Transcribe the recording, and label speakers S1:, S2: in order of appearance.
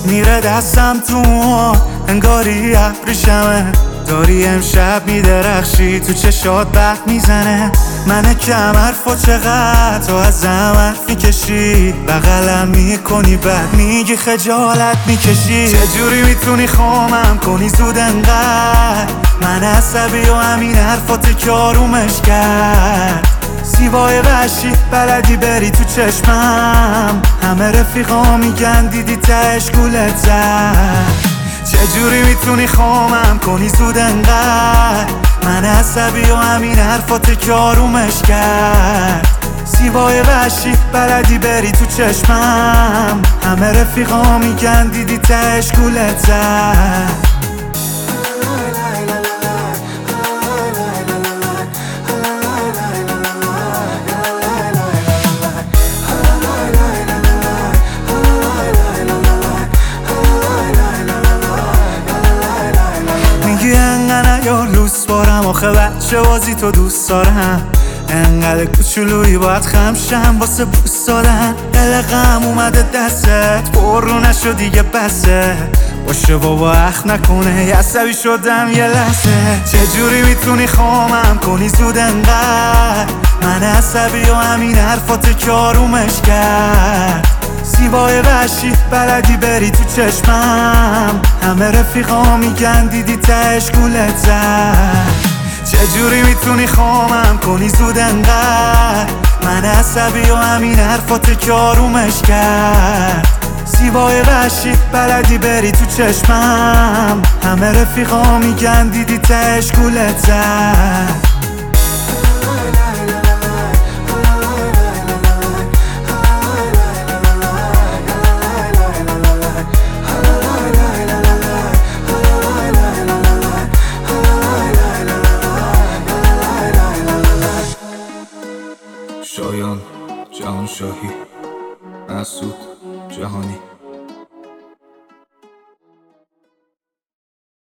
S1: میره دستم تو انگاری ابریشمه، داری امشب میدرخشی تو چشات برق میزنه. من کم حرف و چقدر تو از زحمت میکشی، بغلم میکنی بعد میگی خجالت میکشی. چجوری میتونی خامم کنی زود انقدر؟ من عصبی و همین حرفات که آرومش کرد. زیبای وحشی بلدی بری تو چشمم، همه رفیقا میگن دیدی تهش گولت زد. چجوری میتونی خامم کنی زود انقدر؟ من عصبی و همین حرفات که آرومش کرد. زیبای وحشی بلدی بری تو چشمم، همه رفیقا میگن دیدی تهش گولت زد. یا لوس بارم آخه بچه بازی تو دوست دارم، انقدر کوچولویی باید خمشم واسه بوست دادن. قلقم اومده دستت پر رو نشو دیگه بسه، باشه بابا اخ نکنه عصبی شدم یه لحظه. چجوری میتونی خامم کنی زود انقدر؟ من عصبی و همین حرفات که آرومش کرد. زیبای وحشی بلدی بری تو چشمم، همه رفیقا میگن دیدی تهش گولت زد. چجوری میتونی خامم کنی زود انقدر؟ من عصبی و همین حرفات که آرومش کرد. زیبای وحشی بلدی بری تو چشمم، همه رفیقا میگن دیدی تهش گولت زد.
S2: شایان جهان شاهی، مسعود جهانی.